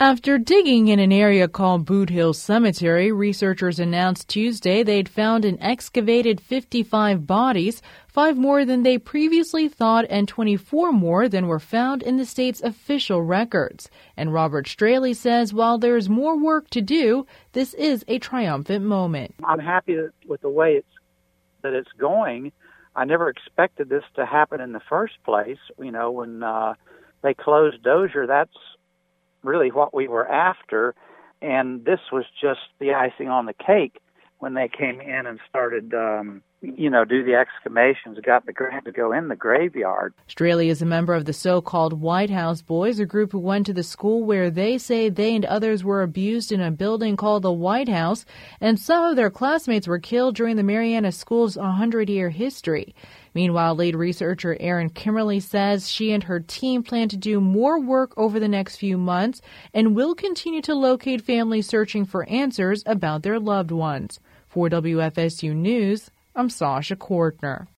After digging in an area called Boot Hill Cemetery, researchers announced Tuesday they'd found and excavated 55 bodies, 5 more than they previously thought and 24 more than were found in the state's official records. And Robert Straley says while there's more work to do, this is a triumphant moment. I'm happy with the way it's going. I never expected this to happen in the first place. You know, when they closed Dozier, that's really what we were after, and this was just the icing on the cake when they came in and started, do the excavations, got the grant to go in the graveyard. Straley is a member of the so-called White House Boys, a group who went to the school where they say they and others were abused in a building called the White House, and some of their classmates were killed during the Marianna School's 100-year history. Meanwhile, lead researcher Erin Kimmerly says she and her team plan to do more work over the next few months and will continue to locate families searching for answers about their loved ones. For WFSU News, I'm Sasha Kortner.